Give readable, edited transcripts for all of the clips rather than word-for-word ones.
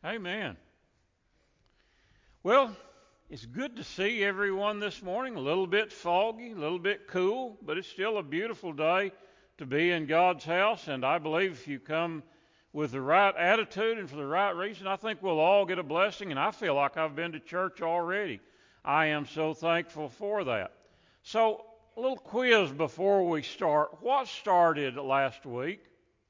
Amen. Well, it's good to see everyone this morning. A little bit foggy, a little bit cool, but it's still a beautiful day to be in God's house. And I believe if you come with the right attitude and for the right reason, I think we'll all get a blessing. And I feel like I've been to church already. I am so thankful for that. So, a little quiz before we start. What started last week?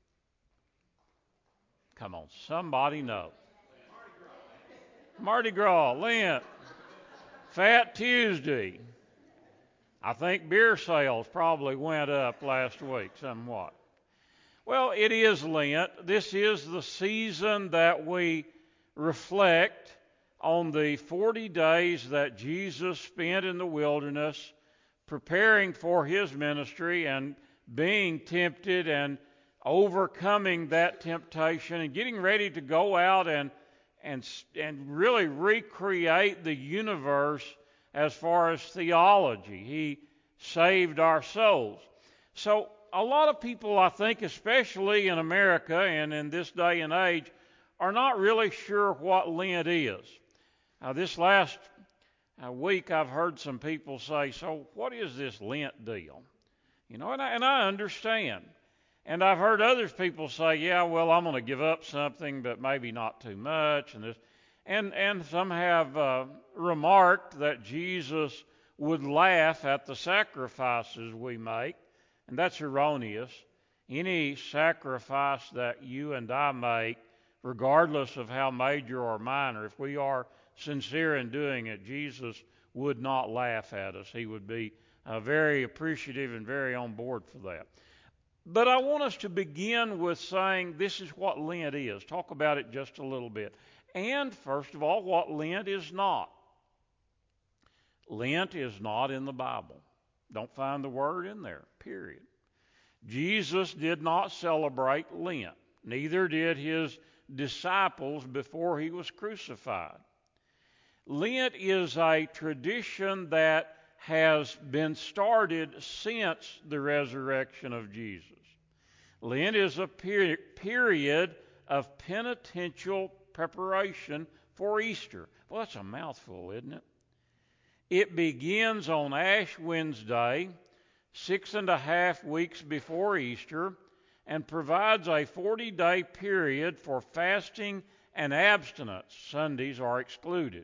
Come on, somebody knows. Mardi Gras, Lent, Fat Tuesday. I think beer sales probably went up last week somewhat. Well, it is Lent. This is the season that we reflect on the 40 days that Jesus spent in the wilderness preparing for his ministry and being tempted and overcoming that temptation and getting ready to go out and really recreate the universe as far as theology. He saved our souls. So a lot of people, I think, especially in America and in this day and age, are not really sure what Lent is. This last week I've heard some people say, so what is this Lent deal? And I understand. And I've heard other people say, yeah, well, I'm going to give up something, but maybe not too much. And some have remarked that Jesus would laugh at the sacrifices we make, and that's erroneous. Any sacrifice that you and I make, regardless of how major or minor, if we are sincere in doing it, Jesus would not laugh at us. He would be very appreciative and very on board for that. But I want us to begin with saying this is what Lent is. Talk about it just a little bit. And first of all, what Lent is not. Lent is not in the Bible. Don't find the word in there, period. Jesus did not celebrate Lent. Neither did his disciples before he was crucified. Lent is a tradition that has been started since the resurrection of Jesus. Lent is a period of penitential preparation for Easter. Well, that's a mouthful, isn't it? It begins on Ash Wednesday, 6.5 weeks before Easter, and provides a 40-day period for fasting and abstinence. Sundays are excluded.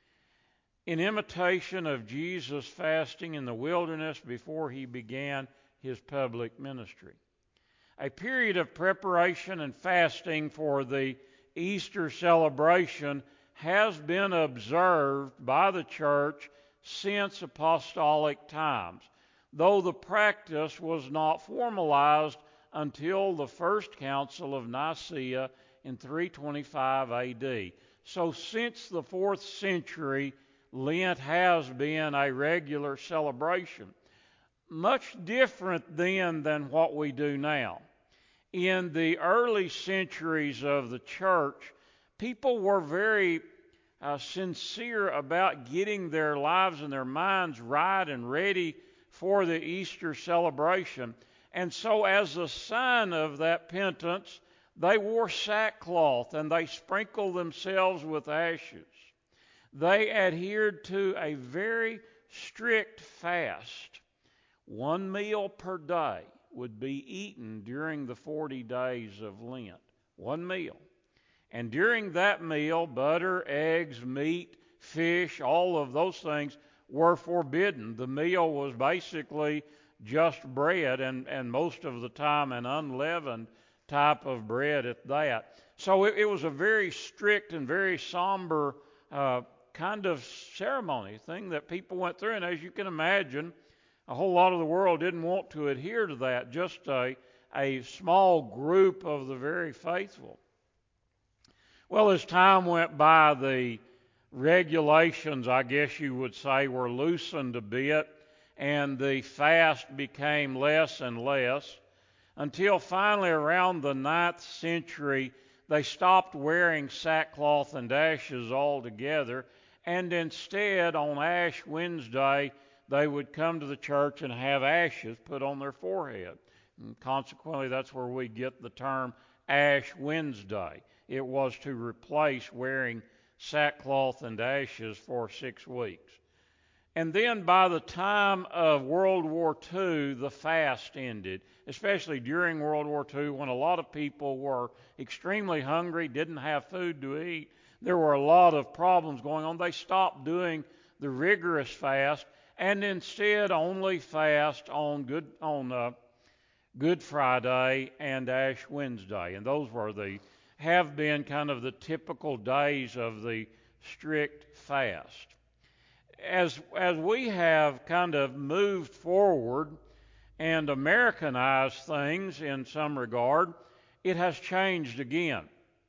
In imitation of Jesus fasting in the wilderness before he began his public ministry. A period of preparation and fasting for the Easter celebration has been observed by the church since apostolic times, though the practice was not formalized until the First Council of Nicaea in 325 AD. So since the 4th century, Lent has been a regular celebration. Much different then than what we do now. In the early centuries of the church, people were very sincere about getting their lives and their minds right and ready for the Easter celebration. And so as a sign of that penitence, they wore sackcloth and they sprinkled themselves with ashes. They adhered to a very strict fast. 1 meal per day would be eaten during the 40 days of Lent. 1 meal. And during that meal, butter, eggs, meat, fish, all of those things were forbidden. The meal was basically just bread, and most of the time an unleavened type of bread at that. So it was a very strict and very somber kind of ceremony, thing that people went through. And as you can imagine, a whole lot of the world didn't want to adhere to that, just a small group of the very faithful. Well, as time went by, the regulations, I guess you would say, were loosened a bit, and the fast became less and less, until finally around the 9th century, they stopped wearing sackcloth and ashes altogether, and instead, on Ash Wednesday, they would come to the church and have ashes put on their forehead. And consequently, that's where we get the term Ash Wednesday. it was to replace wearing sackcloth and ashes for 6 weeks. And then by the time of World War II, the fast ended, especially during World War II when a lot of people were extremely hungry, didn't have food to eat. There were a lot of problems going on. They stopped doing the rigorous fast and instead only fast on Good Friday and Ash Wednesday. And those have been kind of the typical days of the strict fast. As we have kind of moved forward and Americanized things in some regard, it has changed again.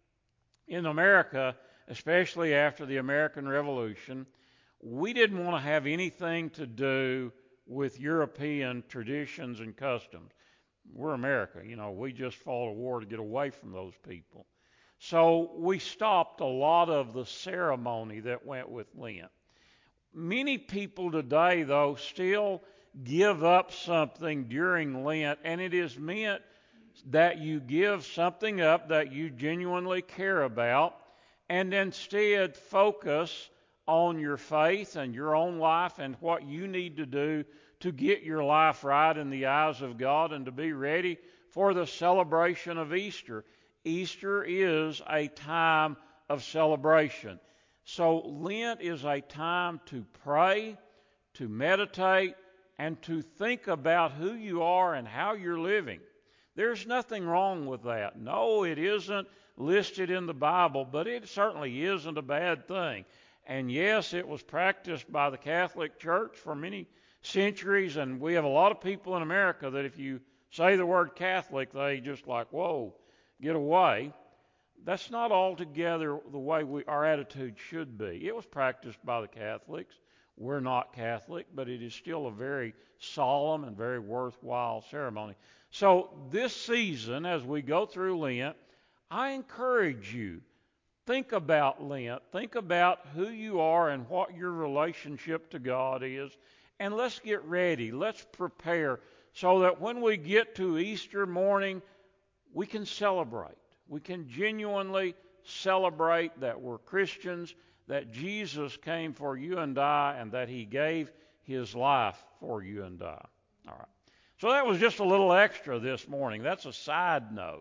In America, especially after the American Revolution, we didn't want to have anything to do with European traditions and customs. We're America, we just fought a war to get away from those people. So we stopped a lot of the ceremony that went with Lent. Many people today, though, still give up something during Lent, and it is meant that you give something up that you genuinely care about and instead focus on your faith and your own life and what you need to do to get your life right in the eyes of God and to be ready for the celebration of Easter. Easter is a time of celebration. So Lent is a time to pray, to meditate, and to think about who you are and how you're living. There's nothing wrong with that. No, it isn't listed in the Bible, but it certainly isn't a bad thing. And yes, it was practiced by the Catholic Church for many centuries, and we have a lot of people in America that if you say the word Catholic, they just like, whoa, get away. That's not altogether the way our attitude should be. It was practiced by the Catholics. We're not Catholic, but it is still a very solemn and very worthwhile ceremony. So this season, as we go through Lent, I encourage you, think about Lent. Think about who you are and what your relationship to God is. And let's get ready. Let's prepare so that when we get to Easter morning, we can celebrate. We can genuinely celebrate that we're Christians, that Jesus came for you and I, and that He gave His life for you and I. All right. So that was just a little extra this morning. That's a side note.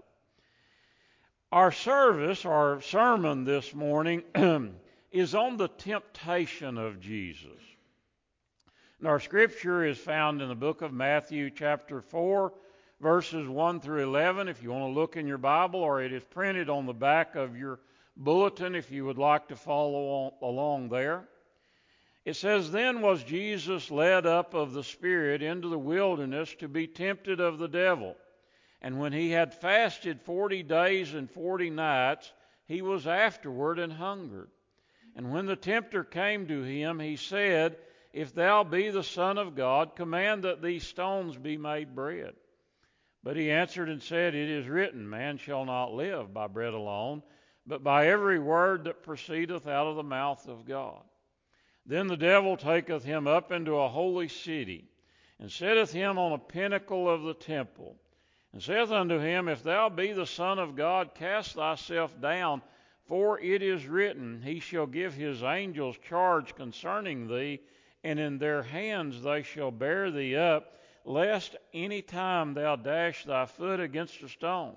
Our sermon this morning is on the temptation of Jesus. And our scripture is found in the book of Matthew chapter 4, verses 1 through 11, if you want to look in your Bible, or it is printed on the back of your bulletin if you would like to follow along there. It says, "Then was Jesus led up of the Spirit into the wilderness to be tempted of the devil. And when he had fasted 40 days and 40 nights, he was afterward and hungered. And when the tempter came to him, he said, If thou be the Son of God, command that these stones be made bread. But he answered and said, It is written, Man shall not live by bread alone, but by every word that proceedeth out of the mouth of God. Then the devil taketh him up into a holy city, and setteth him on a pinnacle of the temple, and saith unto him, If thou be the Son of God, cast thyself down, for it is written, He shall give his angels charge concerning thee, and in their hands they shall bear thee up, lest any time thou dash thy foot against a stone.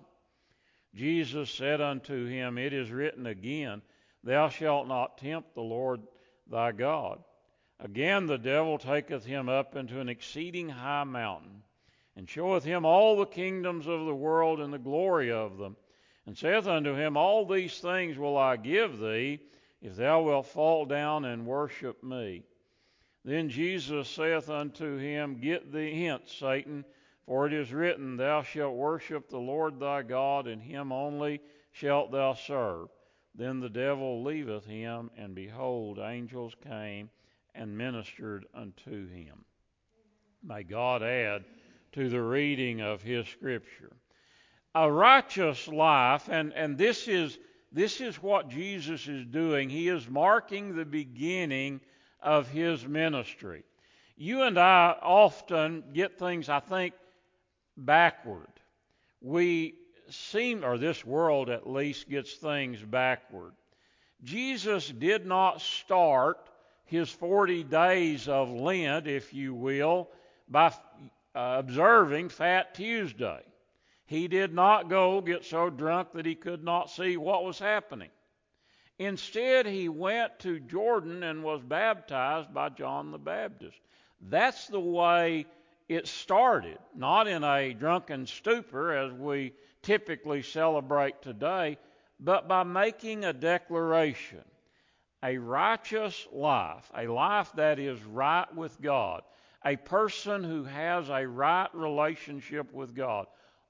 Jesus said unto him, It is written again, Thou shalt not tempt the Lord thy God. Again the devil taketh him up into an exceeding high mountain, and showeth him all the kingdoms of the world and the glory of them, and saith unto him, All these things will I give thee, if thou wilt fall down and worship me. Then Jesus saith unto him, Get thee hence, Satan, for it is written, Thou shalt worship the Lord thy God, and him only shalt thou serve. Then the devil leaveth him, and behold, angels came and ministered unto him." May God add to the reading of His Scripture. A righteous life, and this is what Jesus is doing. He is marking the beginning of His ministry. You and I often get things, I think, backward. We this world at least gets things backward. Jesus did not start his 40 days of Lent, if you will, by observing Fat Tuesday. He did not go get so drunk that he could not see what was happening. Instead, he went to Jordan and was baptized by John the Baptist. That's the way it started, not in a drunken stupor as we typically celebrate today, but by making a declaration. A righteous life, a life that is right with God, a person who has a right relationship with God,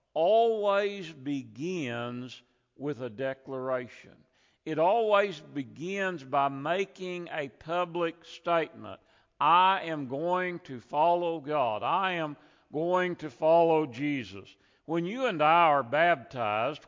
always begins with a declaration. It always begins by making a public statement. I am going to follow God. I am going to follow Jesus. When you and I are baptized,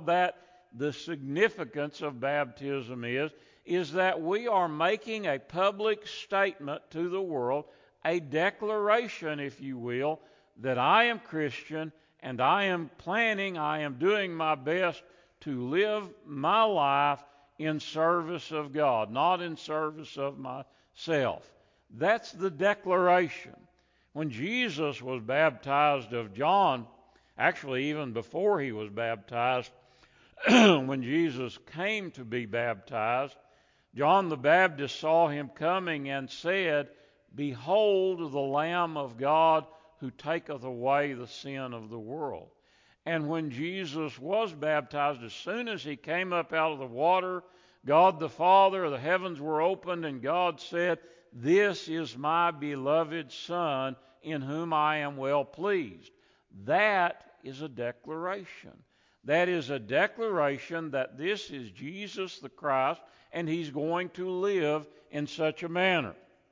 the significance of baptism is that we are making a public statement to the world, a declaration, if you will, that I am Christian and I am doing my best to live my life in service of God, not in service of myself. That's the declaration. When Jesus was baptized of John, actually even before he was baptized, when Jesus came to be baptized, John the Baptist saw him coming and said, Behold the Lamb of God who taketh away the sin of the world. And when Jesus was baptized, as soon as he came up out of the water, God the Father, the heavens were opened, and God said, This is my beloved Son, in whom I am well pleased. That is a declaration. That is a declaration that this is Jesus the Christ, and he's going to live in such a manner.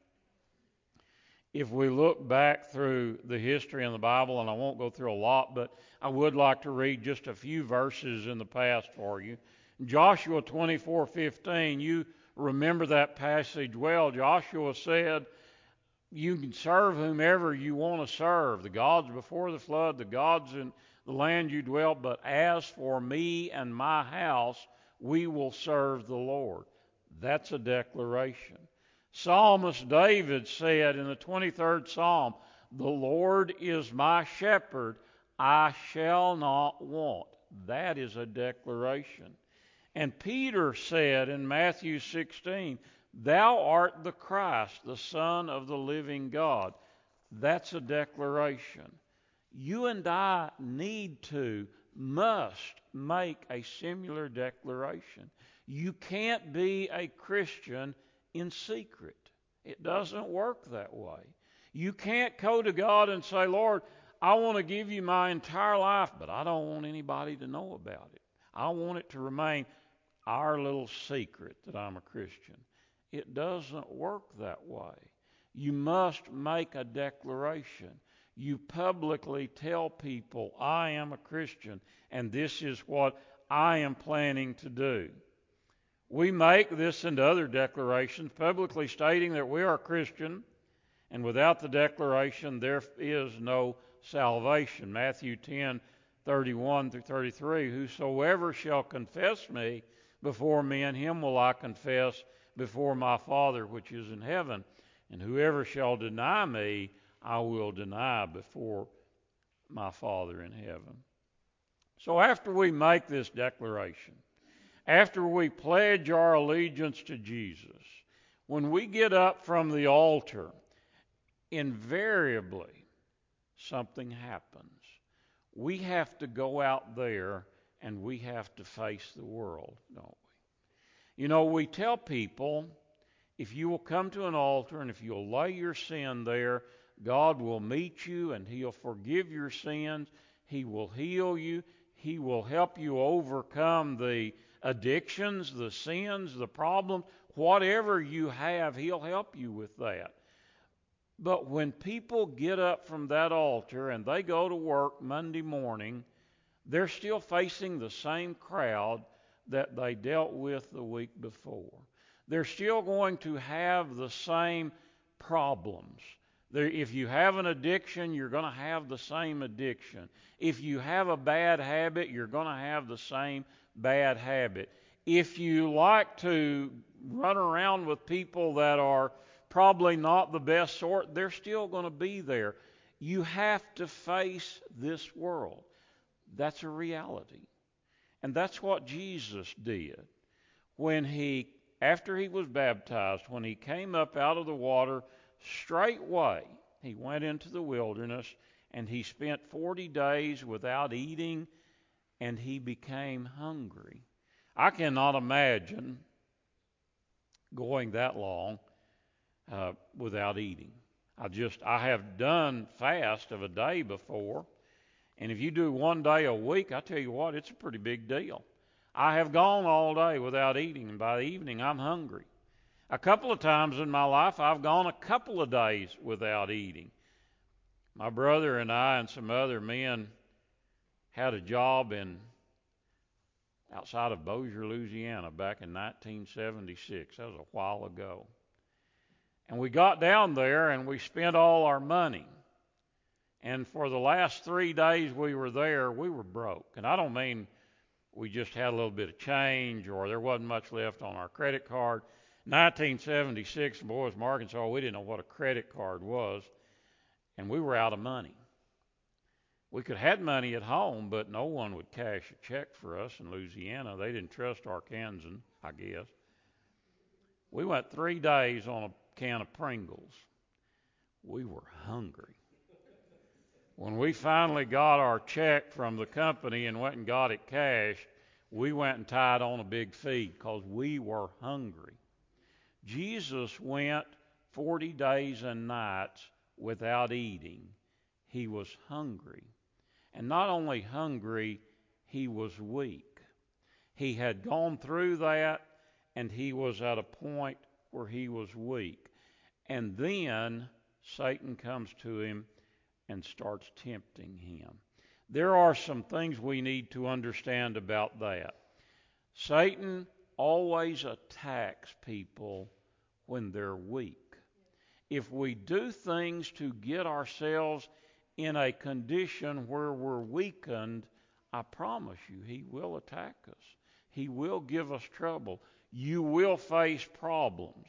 If we look back through the history in the Bible, and I won't go through a lot, but I would like to read just a few verses in the past for you. Joshua 24:15, you remember that passage well. Joshua said, you can serve whomever you want to serve, the gods before the flood, the gods in the land you dwelt, but as for me and my house, we will serve the Lord. That's a declaration. Psalmist David said in the 23rd Psalm, The Lord is my shepherd, I shall not want. That is a declaration. And Peter said in Matthew 16, Thou art the Christ, the Son of the living God. That's a declaration. You and I must make a similar declaration. You can't be a Christian in secret. It doesn't work that way. You can't go to God and say, Lord, I want to give you my entire life, but I don't want anybody to know about it. I want it to remain our little secret that I'm a Christian. It doesn't work that way. You must make a declaration. You publicly tell people, I am a Christian, and this is what I am planning to do. We make this and other declarations, publicly stating that we are Christian, and without the declaration, there is no salvation. Matthew 10:31 through 33, Whosoever shall confess me before men, him will I confess before my Father which is in heaven. And whoever shall deny me, I will deny before my Father in heaven. So after we make this declaration, after we pledge our allegiance to Jesus, when we get up from the altar, invariably something happens. We have to go out there and we have to face the world, don't we? You know, we tell people, if you will come to an altar and if you'll lay your sin there, God will meet you and he'll forgive your sins. He will heal you. He will help you overcome the addictions, the sins, the problems. Whatever you have, he'll help you with that. But when people get up from that altar and they go to work Monday morning, they're still facing the same crowd that they dealt with the week before. They're still going to have the same problems. If you have an addiction, you're going to have the same addiction. If you have a bad habit, you're going to have the same bad habit. If you like to run around with people that are probably not the best sort, they're still going to be there. You have to face this world. That's a reality. And that's what Jesus did. After he was baptized, when he came up out of the water, straightway he went into the wilderness and he spent 40 days without eating, and he became hungry. I cannot imagine going that long without eating. I have done fast of a day before, and if you do one day a week, I tell you what, it's a pretty big deal. I have gone all day without eating, and by the evening I'm hungry. A couple of times in my life I've gone a couple of days without eating. My brother and I and some other men had a job outside of Bossier, Louisiana back in 1976. That was a while ago. And we got down there and we spent all our money. And for the last 3 days we were there, we were broke. And I don't mean we just had a little bit of change or there wasn't much left on our credit card. 1976 in Boys, Arkansas, we didn't know what a credit card was, and we were out of money. We could have had money at home, but no one would cash a check for us in Louisiana. They didn't trust Arkansans, I guess. We went 3 days on a can of Pringles. We were hungry. When we finally got our check from the company and went and got it cashed, we went and tied on a big feed because we were hungry. Jesus went 40 days and nights without eating. He was hungry. And not only hungry, he was weak. He had gone through that, and he was at a point where he was weak. And then Satan comes to him and starts tempting him. There are some things we need to understand about that. Satan always attacks people when they're weak. If we do things to get ourselves in a condition where we're weakened, I promise you, he will attack us. He will give us trouble. You will face problems.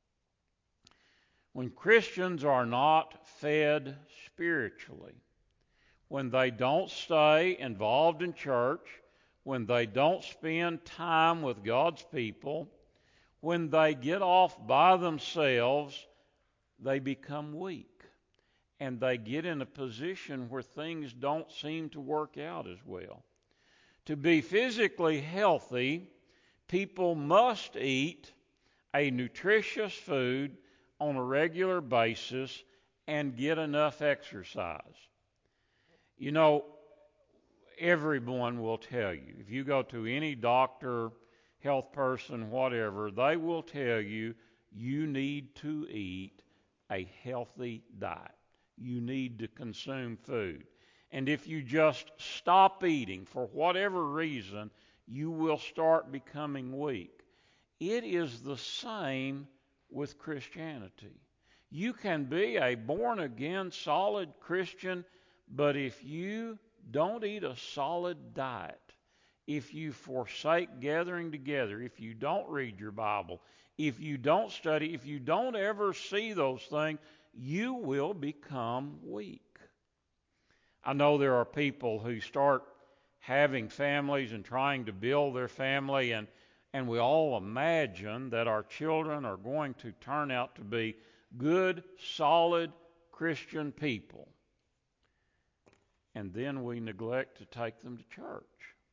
When Christians are not fed spiritually, when they don't stay involved in church, when they don't spend time with God's people, when they get off by themselves, they become weak. And they get in a position where things don't seem to work out as well. To be physically healthy, people must eat a nutritious food on a regular basis and get enough exercise. You know, everyone will tell you, if you go to any doctor, health person, whatever, they will tell you you need to eat a healthy diet. You need to consume food. And if you just stop eating for whatever reason, you will start becoming weak. It is the same with Christianity. You can be a born-again, solid Christian, but if you don't eat a solid diet, if you forsake gathering together, if you don't read your Bible, if you don't study, if you don't ever see those things, you will become weak. I know there are people who start having families and trying to build their family, and we all imagine that our children are going to turn out to be good, solid Christian people. And then we neglect to take them to church.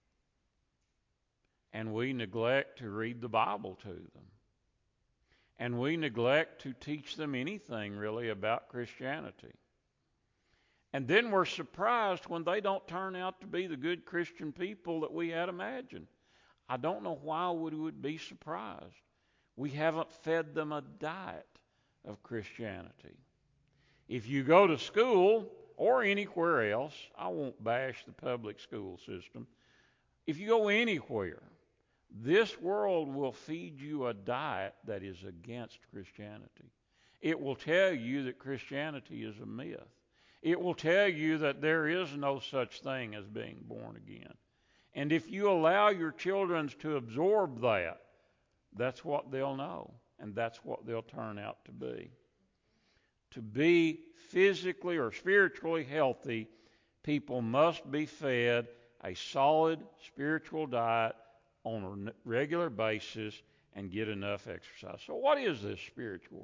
And we neglect to read the Bible to them. And we neglect to teach them anything really about Christianity. And then we're surprised when they don't turn out to be the good Christian people that we had imagined. I don't know why we would be surprised. We haven't fed them a diet of Christianity. If you go to school or anywhere else, I won't bash the public school system. If you go anywhere, this world will feed you a diet that is against Christianity. It will tell you that Christianity is a myth. It will tell you that there is no such thing as being born again. And if you allow your children to absorb that, that's what they'll know, and that's what they'll turn out to be. To be physically or spiritually healthy, people must be fed a solid spiritual diet on a regular basis and get enough exercise. So what is this spiritual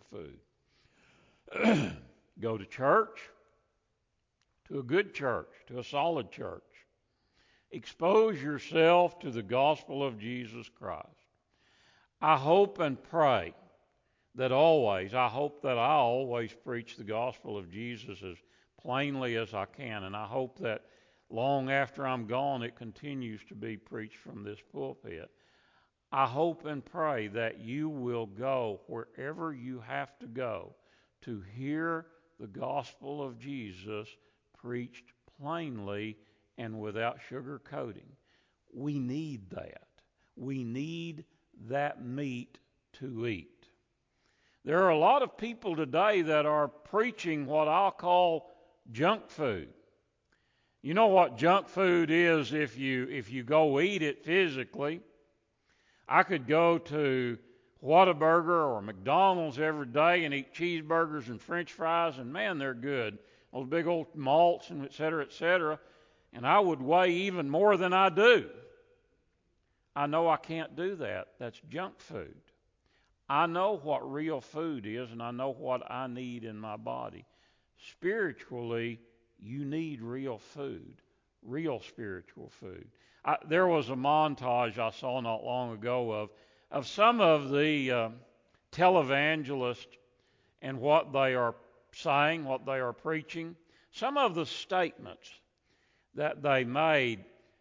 food? Go to church, to a good church, to a solid church. Expose yourself to the gospel of Jesus Christ. I hope and pray that I hope that I always preach the gospel of Jesus as plainly as I can, and I hope that long after I'm gone it continues to be preached from this pulpit. I hope and pray that you will go wherever you have to go to hear the gospel of Jesus preached plainly and without sugarcoating. We need that. We need that meat to eat. There are a lot of people today that are preaching what I'll call junk food. You know what junk food is if you go eat it physically. I could go to Whataburger or McDonald's every day and eat cheeseburgers and French fries, and man, they're good. Those big old malts and et cetera, and I would weigh even more than I do. I know I can't do that. That's junk food. I know what real food is, and I know what I need in my body. Spiritually, you need real food, real spiritual food. There was a montage I saw not long ago of some of the televangelists and what they are saying, what they are preaching. Some of the statements that they made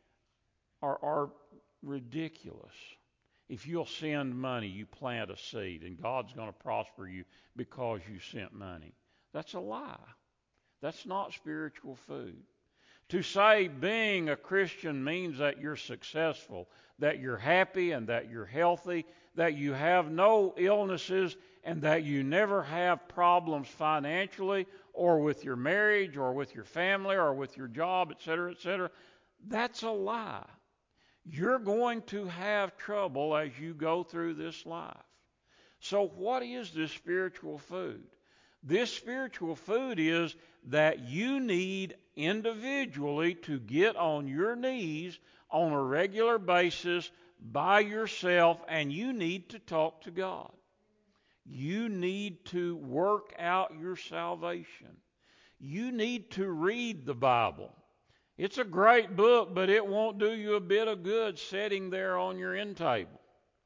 are ridiculous. If you'll send money, you plant a seed, and God's going to prosper you because you sent money. That's a lie. That's not spiritual food. To say being a Christian means that you're successful, that you're happy and that you're healthy, that you have no illnesses, and that you never have problems financially or with your marriage or with your family or with your job, etc., that's a lie. You're going to have trouble as you go through this life. So what is this spiritual food? This spiritual food is that you need individually to get on your knees on a regular basis by yourself, and you need to talk to God. You need to work out your salvation. You need to read the Bible. It's a great book, but it won't do you a bit of good sitting there on your end table.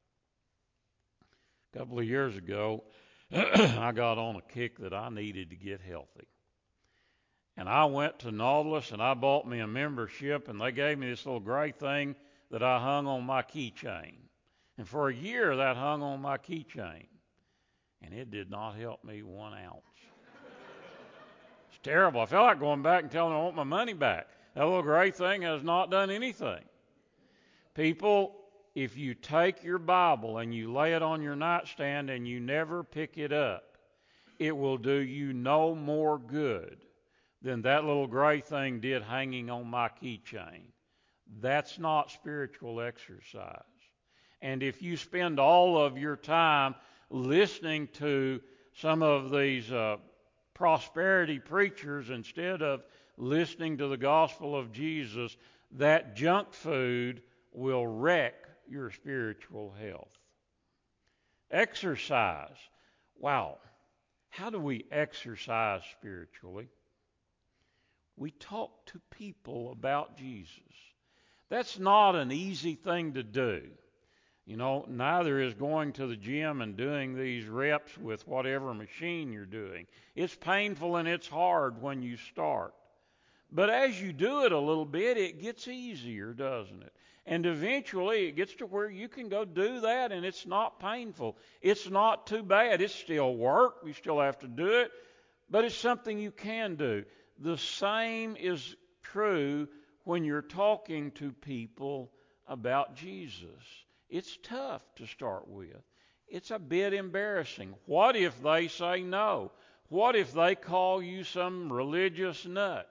A couple of years ago, I got on a kick that I needed to get healthy. And I went to Nautilus and I bought me a membership, and they gave me this little gray thing that I hung on my keychain. And for a year that hung on my keychain. And it did not help me 1 ounce. It's terrible. I felt like going back and telling them I want my money back. That little gray thing has not done anything. People, if you take your Bible and you lay it on your nightstand and you never pick it up, it will do you no more good than that little gray thing did hanging on my keychain. That's not spiritual exercise. And if you spend all of your time listening to some of these prosperity preachers instead of listening to the gospel of Jesus, that junk food will wreck your spiritual health. Exercise. Wow. How do we exercise spiritually? We talk to people about Jesus. That's not an easy thing to do. You know, neither is going to the gym and doing these reps with whatever machine you're doing. It's painful and it's hard when you start. But as you do it a little bit, it gets easier, doesn't it? And eventually it gets to where you can go do that and it's not painful. It's not too bad. It's still work. You still have to do it. But it's something you can do. The same is true when you're talking to people about Jesus. It's tough to start with. it's a bit embarrassing. What if they say no? What if they call you some religious nut?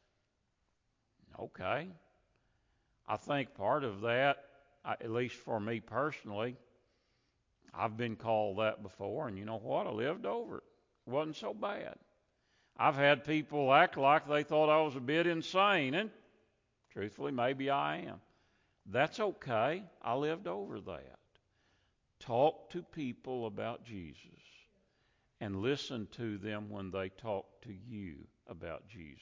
Okay. I think part of that, at least for me personally, I've been called that before, and you know what? I lived over it. It wasn't so bad. I've had people act like they thought I was a bit insane, and truthfully, maybe I am. That's okay. I lived over that. Talk to people about Jesus and listen to them when they talk to you about Jesus.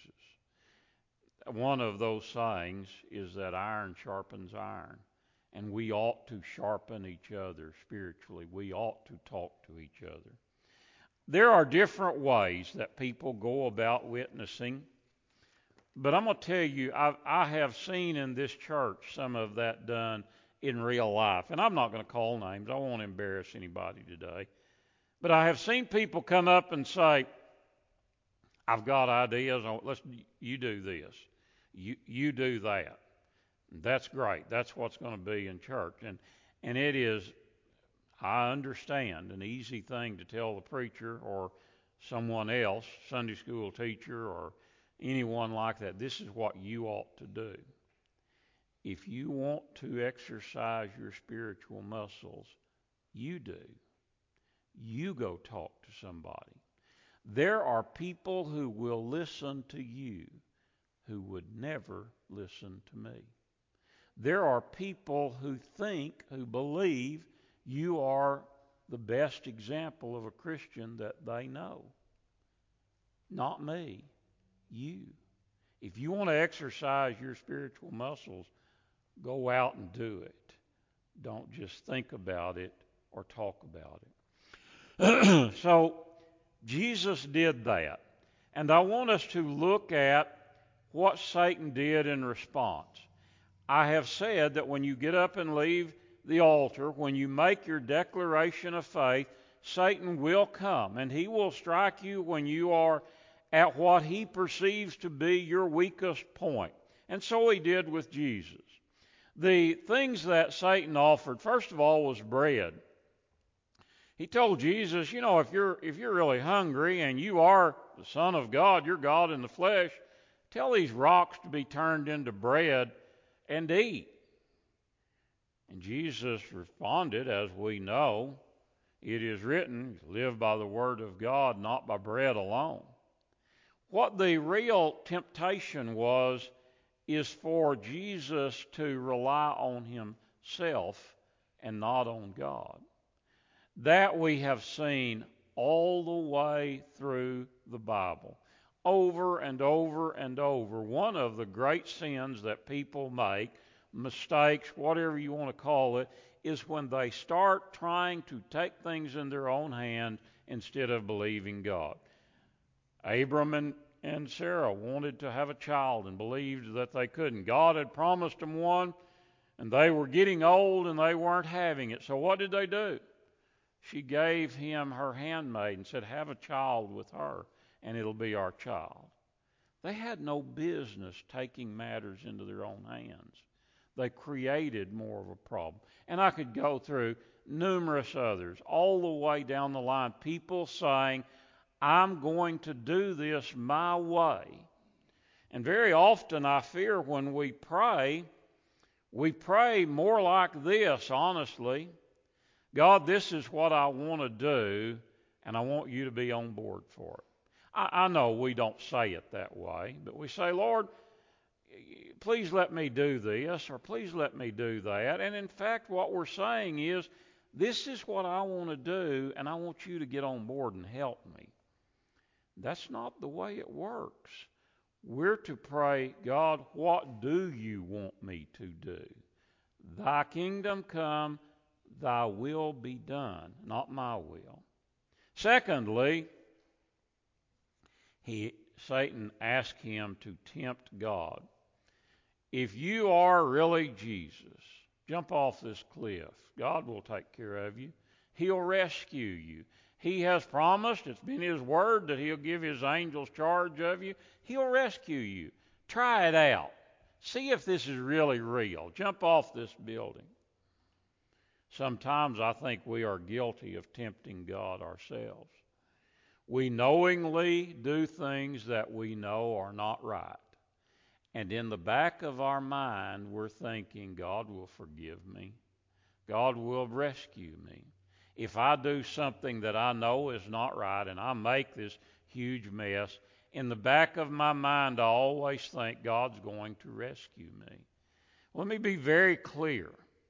One of those sayings is that iron sharpens iron, and we ought to sharpen each other spiritually. We ought to talk to each other. There are different ways that people go about witnessing, but I'm going to tell you, I have seen in this church some of that done in real life. And I'm not going to call names. I won't embarrass anybody today. But I have seen people come up and say, I've got ideas. You do this. You do that. That's great. That's what's going to be in church. And it is, I understand, an easy thing to tell the preacher or someone else, Sunday school teacher or anyone like that, this is what you ought to do. If you want to exercise your spiritual muscles, you do. You go talk to somebody. There are people who will listen to you who would never listen to me. There are people who believe you are the best example of a Christian that they know. Not me, you. If you want to exercise your spiritual muscles, go out and do it. Don't just think about it or talk about it. So Jesus did that. And I want us to look at what Satan did in response. I have said that when you get up and leave the altar, when you make your declaration of faith, Satan will come and he will strike you when you are at what he perceives to be your weakest point. And so he did with Jesus. The things that Satan offered, first of all, was bread. He told Jesus, you know, if you're really hungry and you are the Son of God, you're God in the flesh, tell these rocks to be turned into bread and eat. And Jesus responded, as we know, it is written, live by the word of God, not by bread alone. What the real temptation was is for Jesus to rely on himself and not on God. That we have seen all the way through the Bible, over and over and over. One of the great sins that people make, mistakes, whatever you want to call it, is when they start trying to take things in their own hand instead of believing God. Abram and Sarah wanted to have a child and believed that they couldn't. God had promised them one, and they were getting old and they weren't having it. So what did they do? She gave him her handmaid and said, have a child with her, and it'll be our child. They had no business taking matters into their own hands. They created more of a problem. And I could go through numerous others, all the way down the line, people saying, I'm going to do this my way. And very often I fear when we pray more like this, honestly. God, this is what I want to do, and I want you to be on board for it. I know we don't say it that way, but we say, Lord, please let me do this, or please let me do that. And in fact, what we're saying is, this is what I want to do, and I want you to get on board and help me. That's not the way it works. We're to pray, God, what do you want me to do? Thy kingdom come, thy will be done, not my will. Secondly, Satan asked him to tempt God. If you are really Jesus, jump off this cliff. God will take care of you. He'll rescue you. He has promised, it's been his word, that he'll give his angels charge of you. He'll rescue you. Try it out. See if this is really real. Jump off this building. Sometimes I think we are guilty of tempting God ourselves. We knowingly do things that we know are not right. And in the back of our mind, we're thinking, God will forgive me. God will rescue me. If I do something that I know is not right and I make this huge mess, in the back of my mind, I always think God's going to rescue me. Let me be very clear.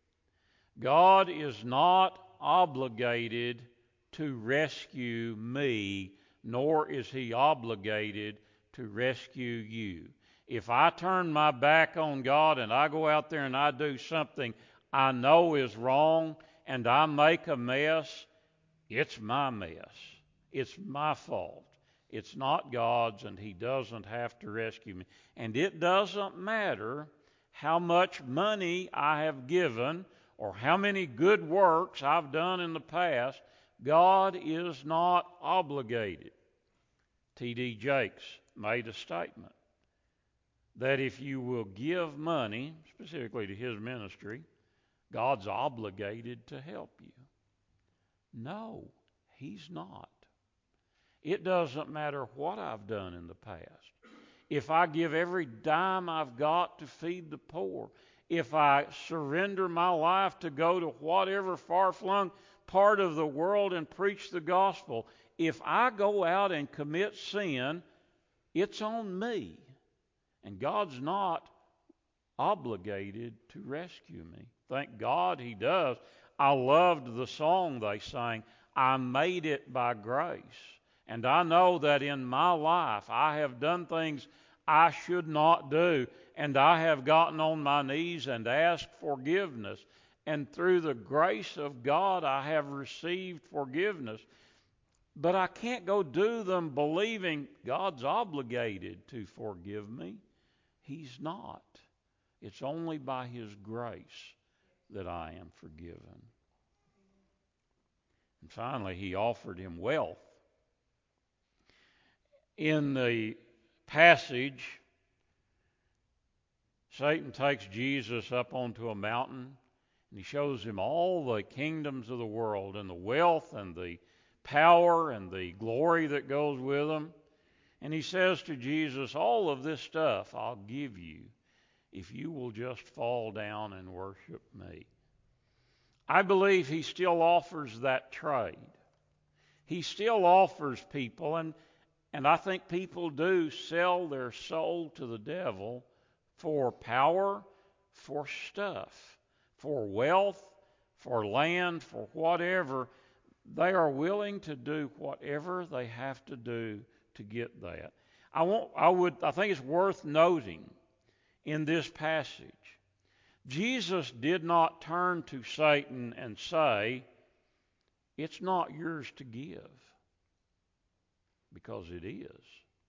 God is not obligated to rescue me, nor is He obligated to rescue you. If I turn my back on God and I go out there and I do something I know is wrong and I make a mess, it's my mess. It's my fault. It's not God's, and He doesn't have to rescue me. And it doesn't matter how much money I have given or how many good works I've done in the past. God is not obligated. T.D. Jakes made a statement that if you will give money, specifically to his ministry, God's obligated to help you. No, He's not. It doesn't matter what I've done in the past. If I give every dime I've got to feed the poor, if I surrender my life to go to whatever far-flung part of the world and preach the gospel, if I go out and commit sin, it's on me. And God's not obligated to rescue me. Thank God He does. I loved the song they sang, I made it by grace. And I know that in my life I have done things I should not do, and I have gotten on my knees and asked forgiveness. And through the grace of God I have received forgiveness. But I can't go do them believing God's obligated to forgive me. He's not. It's only by His grace that I am forgiven. And finally, He offered him wealth. In the passage, Satan takes Jesus up onto a mountain and he shows him all the kingdoms of the world and the wealth and the power and the glory that goes with them. And he says to Jesus, all of this stuff I'll give you if you will just fall down and worship me. I believe he still offers that trade. He still offers people, and I think people do sell their soul to the devil for power, for stuff, for wealth, for land, for whatever. They are willing to do whatever they have to do to get that. I think it's worth noting in this passage, Jesus did not turn to Satan and say, it's not yours to give, because it is.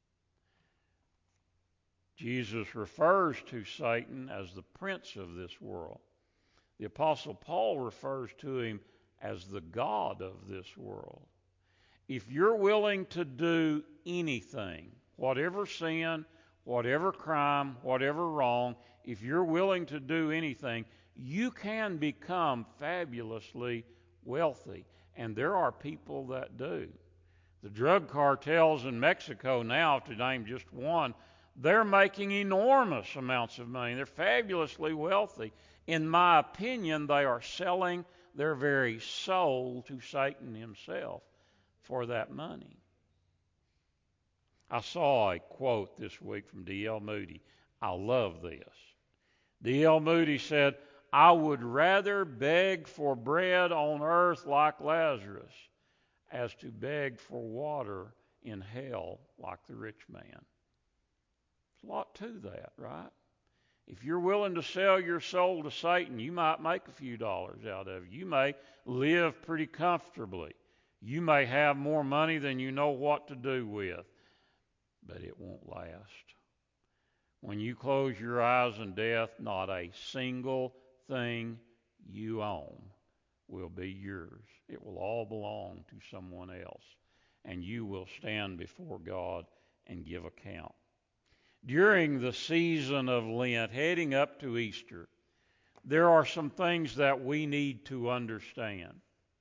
Jesus refers to Satan as the prince of this world. The Apostle Paul refers to him as the god of this world. If you're willing to do anything, whatever sin, whatever crime, whatever wrong, if you're willing to do anything, you can become fabulously wealthy. And there are people that do. The drug cartels in Mexico now, to name just one, they're making enormous amounts of money. They're fabulously wealthy. In my opinion, they are selling their very soul to Satan himself for that money. I saw a quote this week from D.L. Moody. I love this. D.L. Moody said, I would rather beg for bread on earth like Lazarus as to beg for water in hell like the rich man. There's a lot to that, right? If you're willing to sell your soul to Satan, you might make a few dollars out of it. You may live pretty comfortably. You may have more money than you know what to do with, but it won't last. When you close your eyes in death, not a single thing you own will be yours. It will all belong to someone else, and you will stand before God and give account. During the season of Lent, heading up to Easter, there are some things that we need to understand.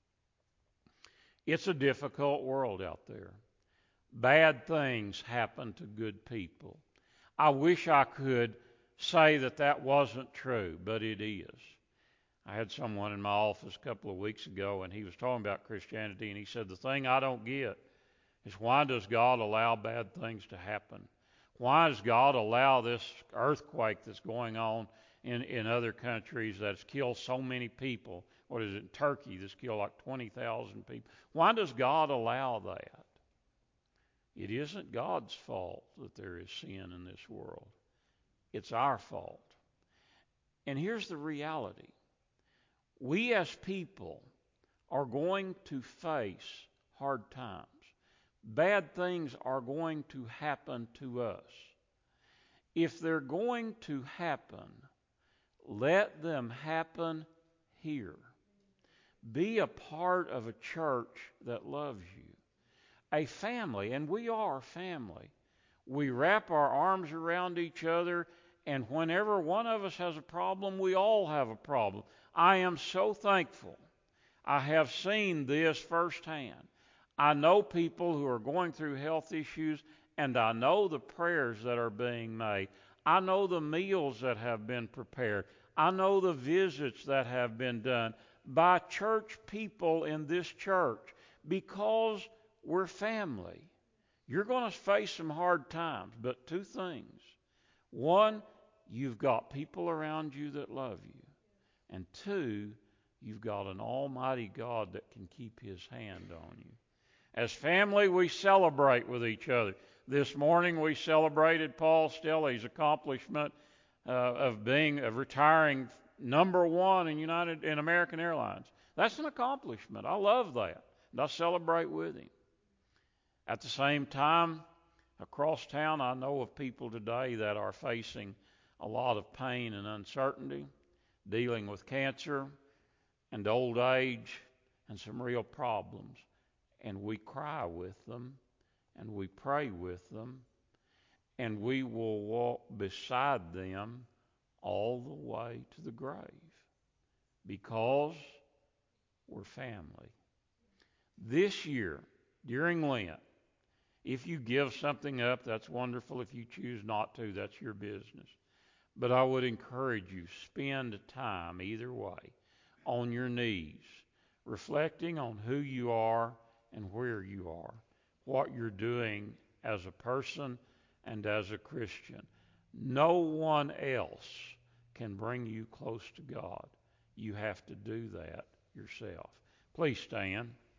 It's a difficult world out there. Bad things happen to good people. I wish I could say that that wasn't true, but it is. I had someone in my office a couple of weeks ago, and he was talking about Christianity, and he said, the thing I don't get is, why does God allow bad things to happen? Why does God allow this earthquake that's going on in other countries that's killed so many people? What is it, Turkey, that's killed like 20,000 people? Why does God allow that? It isn't God's fault that there is sin in this world. It's our fault. And here's the reality. We as people are going to face hard times. Bad things are going to happen to us. If they're going to happen, let them happen here. Be a part of a church that loves you. A family, and we are family. We wrap our arms around each other, and whenever one of us has a problem, we all have a problem. I am so thankful. I have seen this firsthand. I know people who are going through health issues, and I know the prayers that are being made. I know the meals that have been prepared. I know the visits that have been done by church people in this church, because we're family. You're going to face some hard times, but two things. One, you've got people around you that love you. And two, you've got an almighty God that can keep his hand on you. As family, we celebrate with each other. This morning we celebrated Paul Stelly's accomplishment of retiring number one in American Airlines. That's an accomplishment. I love that. And I celebrate with him. At the same time, across town, I know of people today that are facing a lot of pain and uncertainty, dealing with cancer and old age and some real problems. And we cry with them, and we pray with them, and we will walk beside them all the way to the grave, because we're family. This year, during Lent, if you give something up, that's wonderful. If you choose not to, that's your business. But I would encourage you, spend time either way on your knees, reflecting on who you are and where you are, what you're doing as a person and as a Christian. No one else can bring you close to God. You have to do that yourself. Please stand.